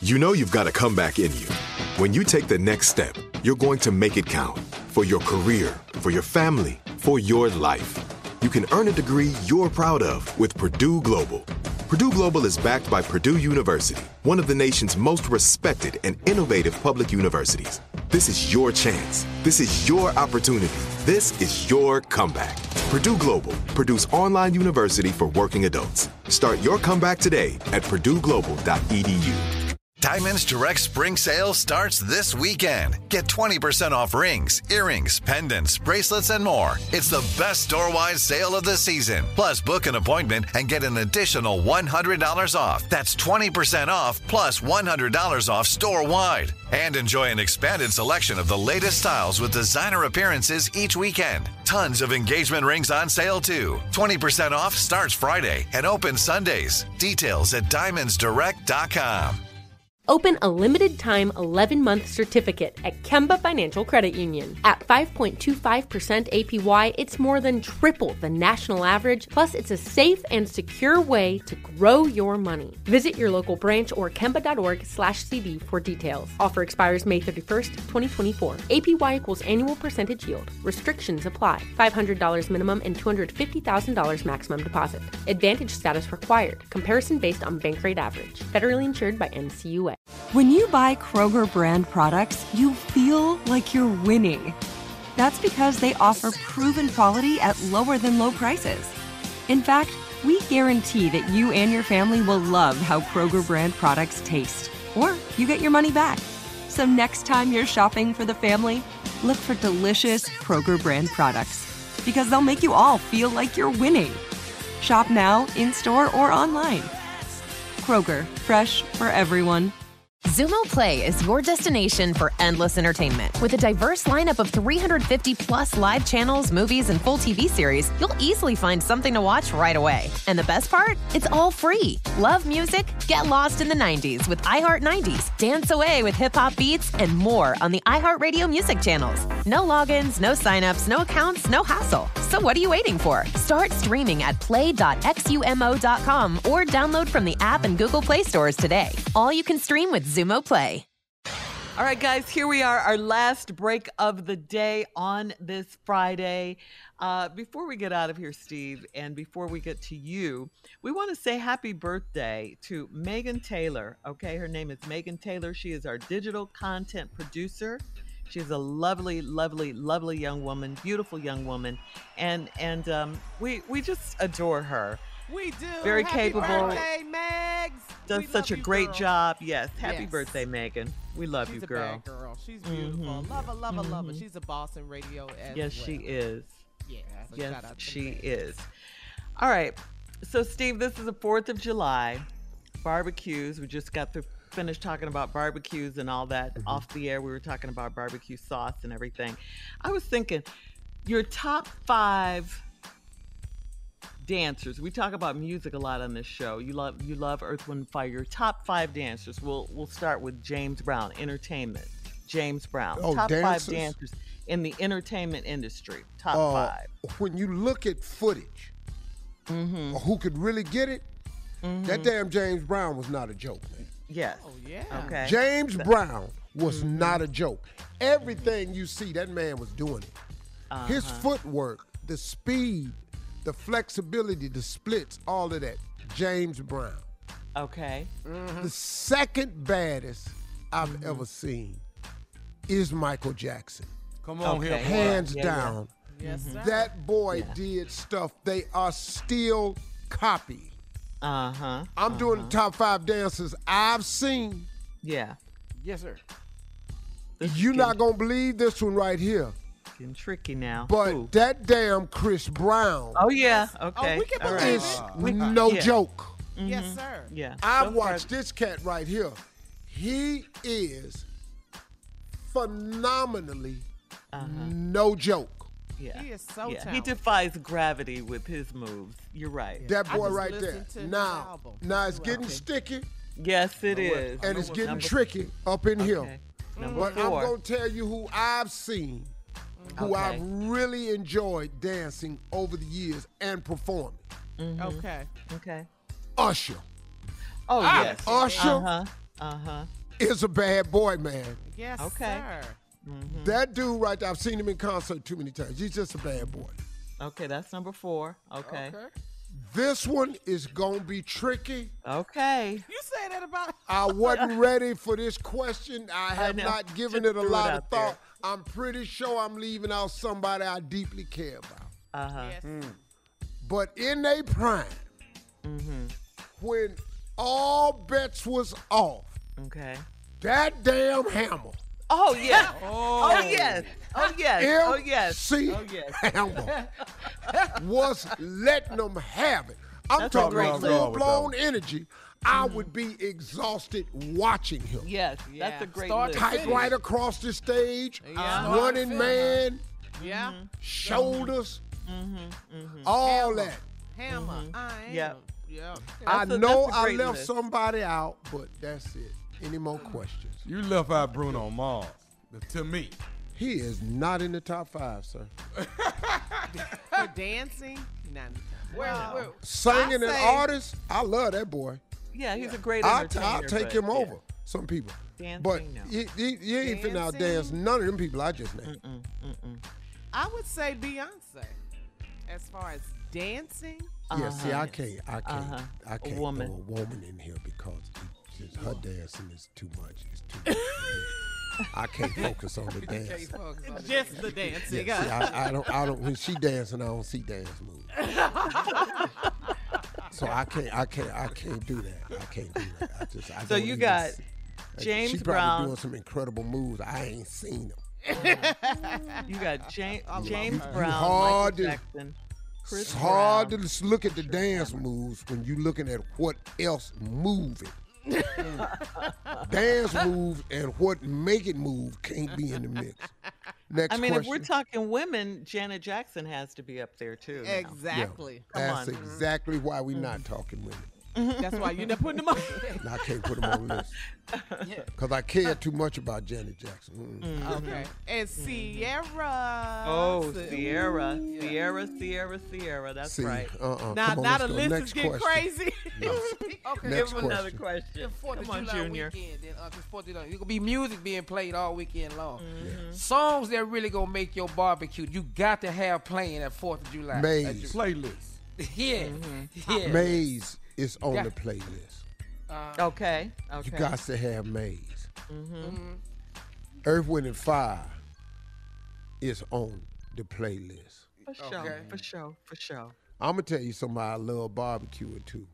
You know you've got a comeback in you. When you take the next step, you're going to make it count for your career, for your family, for your life. You can earn a degree you're proud of with Purdue Global. Purdue Global is backed by Purdue University, one of the nation's most respected and innovative public universities. This is your chance. This is your opportunity. This is your comeback. Purdue Global, Purdue's online university for working adults. Start your comeback today at purdueglobal.edu. Diamonds Direct Spring Sale starts this weekend. Get 20% off rings, earrings, pendants, bracelets, and more. It's the best store-wide sale of the season. Plus, book an appointment and get an additional $100 off. That's 20% off plus $100 off store-wide. And enjoy an expanded selection of the latest styles with designer appearances each weekend. Tons of engagement rings on sale, too. 20% off starts Friday and opens Sundays. Details at diamondsdirect.com. Open a limited-time 11-month certificate at Kemba Financial Credit Union. At 5.25% APY, it's more than triple the national average, plus it's a safe and secure way to grow your money. Visit your local branch or kemba.org/CD for details. Offer expires May 31st, 2024. APY equals annual percentage yield. Restrictions apply. $500 minimum and $250,000 maximum deposit. Advantage status required. Comparison based on bank rate average. Federally insured by NCUA. When you buy Kroger brand products, you feel like you're winning. That's because they offer proven quality at lower than low prices. In fact, we guarantee that you and your family will love how Kroger brand products taste, or you get your money back. So next time you're shopping for the family, look for delicious Kroger brand products, because they'll make you all feel like you're winning. Shop now, in-store, or online. Kroger, fresh for everyone. Xumo Play is your destination for endless entertainment. With a diverse lineup of 350-plus live channels, movies, and full TV series, you'll easily find something to watch right away. And the best part? It's all free. Love music? Get lost in the 90s with iHeart 90s, dance away with hip-hop beats, and more on the iHeartRadio music channels. No logins, no signups, no accounts, no hassle. So what are you waiting for? Start streaming at play.xumo.com or download from the app and Google Play stores today. All you can stream with Xumo Play. All right, guys, here we are, our last break of the day on this Friday. Before we get out of here, Steve, and before we get to you, we want to say happy birthday to Megan Taylor. Okay, her name is Megan Taylor. She is our digital content producer. She's a lovely, lovely, lovely young woman, beautiful young woman, and we just adore her. We do. Very happy capable. Birthday, Megs. Does such a great job. Yes. Happy Yes. birthday, Megan. We love She's you, a girl. bad girl. She's beautiful. Love her, love her, love her. She's a boss in radio as Yes, well. she is. Yeah. So Yes, shout out to she Megs. is. All right. So, Steve, this is the 4th of July. Barbecues. We just got to finish talking about barbecues and all that. Off the air, we were talking about barbecue sauce and everything. I was thinking, your top 5 dancers. We talk about music a lot on this show. You love Earth, Wind, Fire. Your top 5 dancers. We'll start with James Brown, entertainment. James Brown. Oh, top dancers? 5 dancers in the entertainment industry. Top 5. When you look at footage, or who could really get it, that damn James Brown was not a joke, man. Yes. Oh, yeah. Okay. James Brown was not a joke. Everything you see, that man was doing it. His footwork, the speed, the flexibility, the splits, all of that. James Brown. Okay. The second baddest I've ever seen is Michael Jackson. Come on Okay. here. Hands Yeah. down. Yes, sir. That boy did stuff they are still copying. I'm doing the top 5 dancers I've seen. Yeah. Yes, sir. You're not going to believe this one right here. Getting tricky now. But Ooh. that damn Chris Brown Oh, yeah. Okay. we can All believe right. is no yeah. joke. Yes, sir. Yeah. I So far- watched this cat right here. He is phenomenally no joke. Yeah. He is so He talented. defies gravity with his moves. You're right. That I boy just right there. listened to his Now album. it's getting sticky Yes, it is. and it's getting Number- tricky up in here. Okay. Number But I'm 4. going to tell you who I've seen, who Okay. I've really enjoyed dancing over the years and performing. Okay. Okay. Usher. Oh, yes. Usher Uh-huh. is a bad boy, man. Yes, Okay. sir. That dude right there, I've seen him in concert too many times. He's just a bad boy. Okay, that's number 4. Okay. This one is going to be tricky. Okay. You say that about I wasn't ready for this question. I have know. not given Just it a threw it lot out of thought. I'm pretty sure I'm leaving out somebody I deeply care about. yes. But in their prime, when all bets was off, Okay. that damn Hammer, Oh, yeah. Oh, yes. Oh, yes. Oh, yes. MC Oh, yes. Hammer was letting them have it. I'm That's a talking great about list. full-blown energy. I would be exhausted watching him. Yes, Yeah. that's a great Start list. to Tight right across the stage, Yeah. running man, Yeah. shoulders, all that. Hammer. I am. Yeah. Yeah. I That's a know I great left list. somebody out, but that's it. Any more questions? You left out Bruno Mars. To me. He is not in the top 5, sir. For dancing? Not well, Singing and say- artist, I love that boy. Yeah, he's a great I'll entertainer. take but, him yeah. over some people. Dancing, But no. you ain't finna out dance none of them people I just named. I would say Beyonce. As far as dancing, Yeah, see, I can't A woman. throw a woman in here because her dancing is too much. It's too much. I can't focus on the dance. just the dancing. Yeah, see, I don't. When she dancing, I don't see dance moves. So I can't do that. I can't do that. I So don't you even got see- James she probably Brown. doing some incredible moves. I ain't seen them. You got James her. Brown, hard Michael to- Jackson, Chris It's hard Brown. to just look at the dance moves when you looking at what else moving. Dance moves and what make it move can't be in the mix. Next I mean, question. if we're talking women, Janet Jackson has to be up there too. now. Exactly. That's on. exactly why we're not talking women. That's why you're not putting them on. And I can't put them on the list. Because I care too much about Janet Jackson. Okay. And Sierra. Oh, Sierra. Sierra. That's See, right. Now, Come on, now let's the go. list Next is getting question. crazy. Okay. Next Give him another question. question. The 4th Come of on, July Junior. weekend, then, 4th of July. It could be music being played all weekend long. Songs that really gonna make your barbecue. You got to have playing at 4th of July. Maze. Playlist. Yeah. Yeah. Maze is on the playlist. Okay. You got to have Maze. Earth, Wind, and Fire is on the playlist. For sure. I'm going to tell you somebody I love barbecuing too.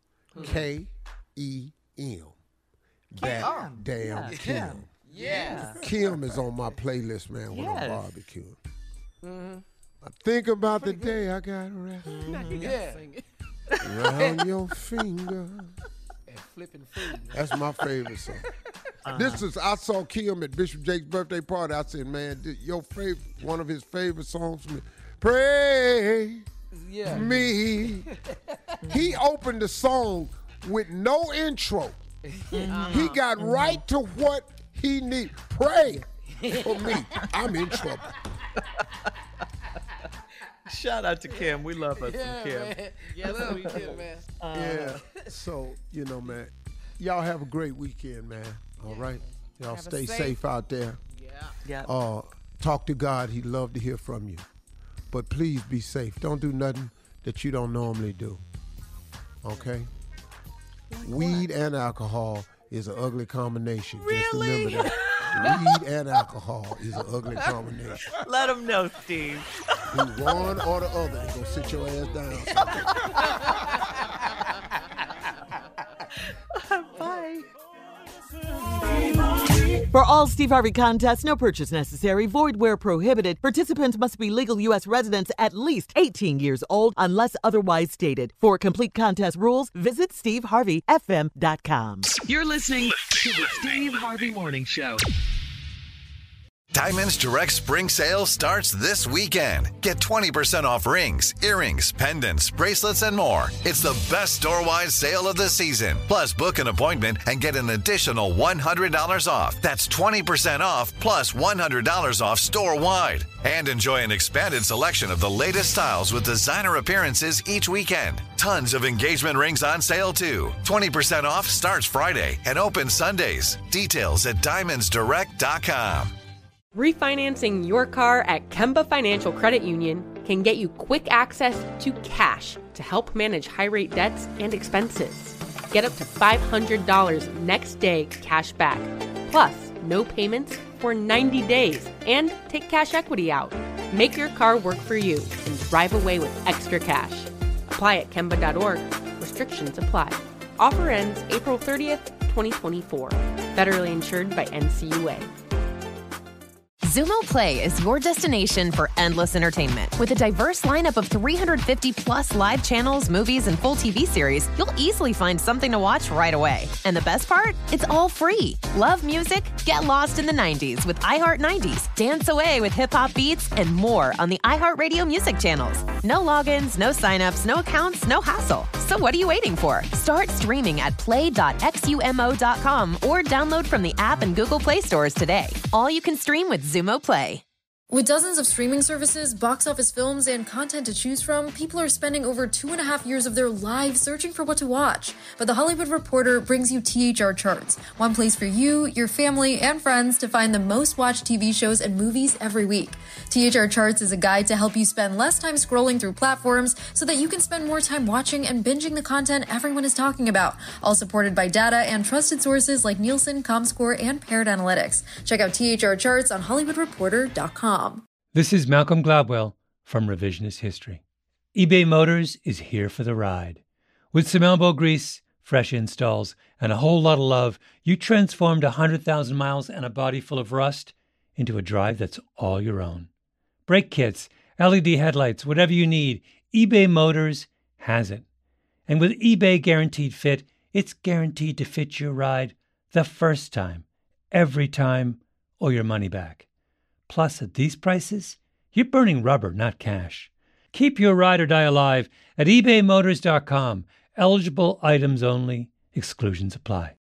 K-E-M. That damn Kim. Yes. Kim is on my playlist, man, when Yes. I'm barbecuing. I think about the day I got around, Yeah. around your finger. And flipping food. That's my favorite song. I saw Kim at Bishop Jake's birthday party. I said, man, your favorite, one of his favorite songs for me. Pray Yeah. me. He opened the song with no intro. He got right to what he need. Pray for me. I'm in trouble. Shout out to Kim. We love us some Kim. Man. Yes, we do, man. Yeah. So, man, y'all have a great weekend, man. All right? Y'all Have a stay safe- safe out there. Yeah. Talk to God. He'd love to hear from you. But please be safe. Don't do nothing that you don't normally do. Okay? Weed and alcohol is an ugly combination. Just remember that. Weed and alcohol is an ugly combination. Let them know, Steve. Do one or the other and go sit your ass down. Bye. For all Steve Harvey contests, no purchase necessary, void where prohibited. Participants must be legal U.S. residents at least 18 years old unless otherwise stated. For complete contest rules, visit SteveHarveyFM.com. You're listening to the Steve Harvey Morning Show. Diamonds Direct Spring Sale starts this weekend. Get 20% off rings, earrings, pendants, bracelets, and more. It's the best store-wide sale of the season. Plus, book an appointment and get an additional $100 off. That's 20% off plus $100 off store-wide. And enjoy an expanded selection of the latest styles with designer appearances each weekend. Tons of engagement rings on sale, too. 20% off starts Friday and opens Sundays. Details at diamondsdirect.com. Refinancing your car at Kemba Financial Credit Union can get you quick access to cash to help manage high-rate debts and expenses. Get up to $500 next day cash back, plus no payments for 90 days, and take cash equity out. Make your car work for you and drive away with extra cash. Apply at Kemba.org. Restrictions apply. Offer ends April 30th, 2024. Federally insured by NCUA. Xumo Play is your destination for endless entertainment. With a diverse lineup of 350 plus live channels, movies, and full TV series, you'll easily find something to watch right away. And the best part? It's all free. Love music? Get lost in the 90s with iHeart 90s, dance away with hip-hop beats, and more on the iHeartRadio music channels. No logins, no signups, no accounts, no hassle. So what are you waiting for? Start streaming at play.xumo.com or download from the app and Google Play stores today. All you can stream with Xumo Play. With dozens of streaming services, box office films, and content to choose from, people are spending over 2.5 years of their lives searching for what to watch. But The Hollywood Reporter brings you THR Charts, one place for you, your family, and friends to find the most watched TV shows and movies every week. THR Charts is a guide to help you spend less time scrolling through platforms so that you can spend more time watching and binging the content everyone is talking about, all supported by data and trusted sources like Nielsen, Comscore, and Paired Analytics. Check out THR Charts on HollywoodReporter.com. This is Malcolm Gladwell from Revisionist History. eBay Motors is here for the ride. With some elbow grease, fresh installs, and a whole lot of love, you transformed 100,000 miles and a body full of rust into a drive that's all your own. Brake kits, LED headlights, whatever you need, eBay Motors has it. And with eBay Guaranteed Fit, it's guaranteed to fit your ride the first time, every time, or your money back. Plus, at these prices, you're burning rubber, not cash. Keep your ride or die alive at ebaymotors.com. Eligible items only. Exclusions apply.